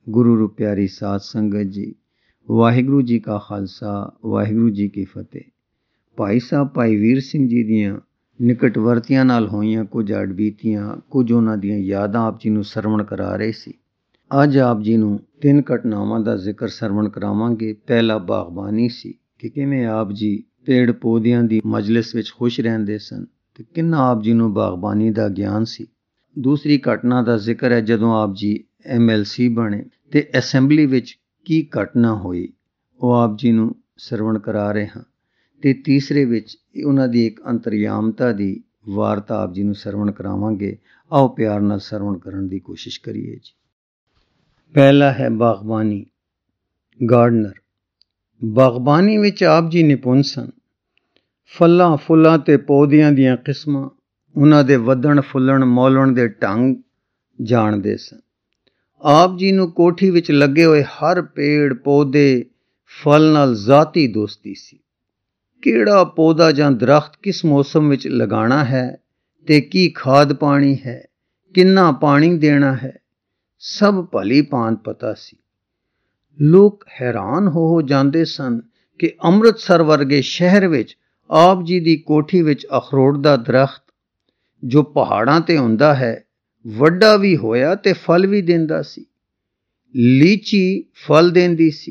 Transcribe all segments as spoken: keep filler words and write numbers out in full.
गुरु रू प्यारी साध संगत जी, वाहिगुरू जी का खालसा वाहिगुरू जी की फतेह। भाई साहब भाई वीर सिंह जी दियां निकटवर्तियां नाल होईयां कुछ अड़बीतियां, कुछ उन्हां दियां यादां आप जी नूं सरवण करा रहे सी। अज आप जी नूं तिन घटनावां दा जिक्र सरवण करावांगे। पहला बागबानी सी कि किवें आप जी पेड़ पौधियां दी मजलिस विच खुश रहिंदे सन ते किन्ना आप जी नूं बागबानी दा ज्ञान सी। दूसरी घटना दा जिक्र है जदों आप जी एम एल सी बने ते असैंबली विच की घटना होई, वो आप जी नूं सरवण करा रहे हां। ते तीसरे विच उन्हां दी एक अंतरयामता दी वार्ता आप जी नूं सरवण करावांगे। आओ प्यार नाल सरवण करन दी कोशिश करिए जी। पहला है बागबानी। गार्डनर बागबानी विच आप जी निपुण सन। फलां फुलां ते पौधियां दियां किस्मां, उन्हां दे वधण फुੱਲਣ मौलण दे ढंग जाणदे सन। आप जी नूं कोठी विच लगे होए हर पेड़ पौधे फल नाल ज़ाती दोस्ती सी। किहड़ा पौधा जां दरख्त किस मौसम विच लगाना है ते की खाद पानी है, किन्ना पानी देना है, सब भली भांत पता सी। लोग हैरान हो हो जांदे सन कि अमृतसर वर्गे शहर विच आप जी दी कोठी विच अखरोट दा दरख्त जो पहाड़ां ते हुंदा है वड्डा भी होया ते फल भी देंदा सी। लीची फल देंदी सी।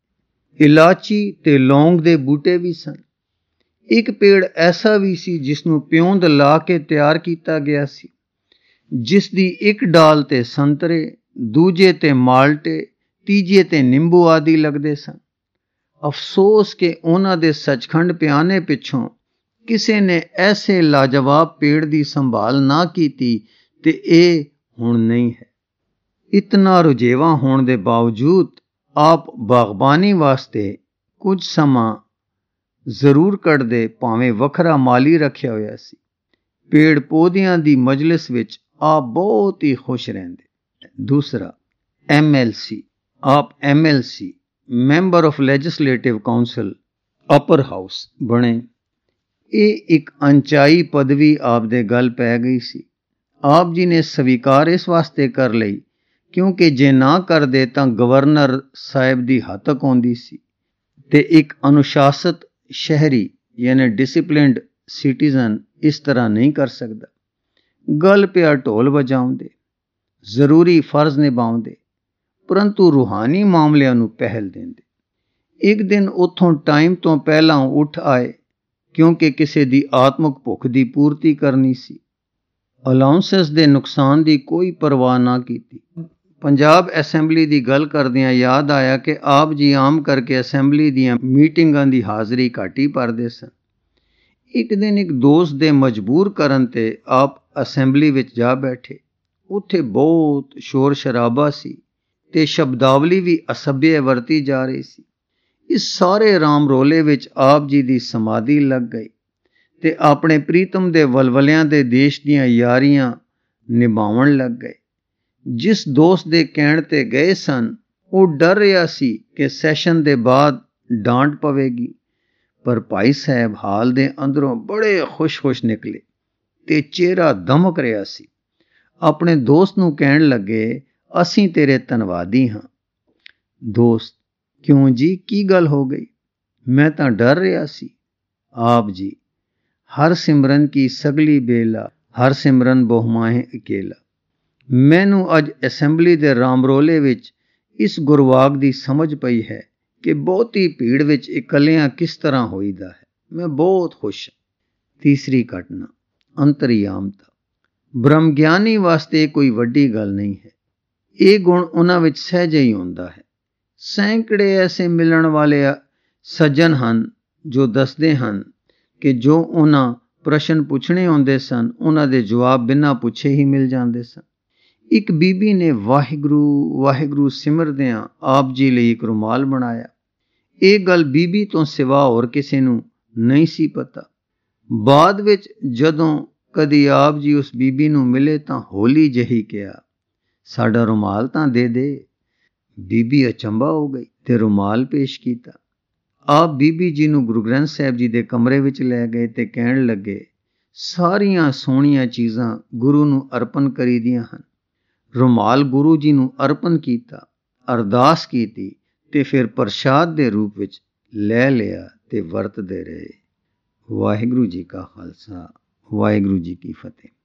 इलाची ते लौंग दे बूटे भी सन। एक पेड़ ऐसा भी सी जिसनूं प्योंद ला के तैयार कीता गया सी, जिस दी एक डाल ते संतरे, दूजे ते माल्टे, तीजे ते नींबू आदि लगदे सन। अफसोस के उन्हां दे सचखंड पियाने पिछों किसे ने ऐसे लाजवाब पेड़ दी संभाल ना कीती ते ਇਹ ਹੁਣ नहीं है। इतना रुझेवा होने के बावजूद आप बागबानी वास्ते कुछ समा जरूर कढ़दे, भावें वखरा माली रखिया होया सी। पेड़ पौधियां दी मजलिस विच आप बहुत ही खुश रहंदे। दूसरा एम एल सी। आप M L C member of legislative council upper house बने। ये एक अंचाई पदवी आप दे गल पै गई सी। आप जी ने स्वीकार इस वास्ते कर लई क्योंकि जे ना करदे तां गवर्नर साहिब दी हतक आउंदी सी ते एक अनुशासित शहरी यानी डिसिप्लिनड सिटीजन इस तरह नहीं कर सकदा। गल पिया ढोल बजाउंदे, जरूरी फर्ज निभाउंदे, परंतु रूहानी मामलिਆਂ ਨੂੰ ਪਹਿਲ ਦਿੰਦੇ। एक दिन उथों टाइम तो पहलां उठ आए क्योंकि किसी दी आत्मक भुख दी पूर्ति करनी सी। अलाउंसेस दे नुकसान दी कोई परवाह ना कीती। पंजाब असैंबली दी गल करदियां याद आया कि आप जी आम करके असैंबली दियां मीटिंगां दी हाज़री घट ही भरदे सन। एक दिन एक दोस्त दे मजबूर करन ते आप असैंबली विच जा बैठे। उत्थे बहुत शोर शराबा सी ते शब्दावली भी असभ्य वरती जा रही सी। इस सारे राम रोले विच आप जी दी समाधि लग गई ते अपने प्रीतम दे वलवलियां दे देश दियां यारियां निभावण लग गए। जिस दोस्त दे कहण ते गए सन वो डर रहा सी कि सैशन दे बाद डांट पवेगी, पर भाई साहब हाल दे अंदरों बड़े खुश खुश निकले ते चेहरा दमक रहा सी। अपने दोस्त नूं कहण लगे, असीं तेरे धन्नवादी हां। दोस्त, क्यों जी, की गल हो गई? मैं तां डर रहा सी। आप जी, हर सिमरन की सगली बेला, हर सिमरन बहुमाहे अकेला। मैनू अज असैंबली दे रामरोले विच इस गुरवाग दी समझ पई है कि बहुती भीड़ विच इकल्लियां किस तरह होईदा है। मैं बहुत खुश हां। तीसरी घटना अंतरयामता। ब्रह्मग्यानी वास्ते कोई वड्डी गल नहीं है। ये गुण उन्हां विच सहज ही हुंदा है। सैकड़े ऐसे मिलण वाले सज्जन हन जो दसदे हन कि जो उन्हां प्रश्न पुछने आउंदे सन उन्हां दे जवाब बिना पुछे ही मिल जांदे सन। एक बीबी ने वाहिगुरू वाहिगुरू सिमरदियां आप जी लई एक रुमाल बनाया। ये गल बीबी तो सिवा होर किसी नूं नहीं सी पता। बाद विच जदों कदी आप जी उस बीबी नूं मिले तां हौली जही कहा, साडा रुमाल तां दे दे। बीबी अचंभा हो गई ते रुमाल पेश कीता। आप बीबी जी नूं गुरु ग्रंथ साहिब जी दे कमरे विच लै गए ते कहण लगे, सारियां सोहणियां चीज़ां गुरु नूं अर्पण करी दियां हन। रुमाल गुरु जी नूं अर्पण कीता। ਅਰਦਾਸ ਕੀਤੀ ਤੇ ਫਿਰ ਪ੍ਰਸ਼ਾਦ ਦੇ ਰੂਪ ਵਿੱਚ ਲੈ ਲਿਆ ਤੇ ਵਰਤਦੇ ਰਹੇ। ਵਾਹਿਗੁਰੂ ਜੀ ਕਾ ਖਾਲਸਾ, ਵਾਹਿਗੁਰੂ ਜੀ ਕੀ ਫਤਿਹ।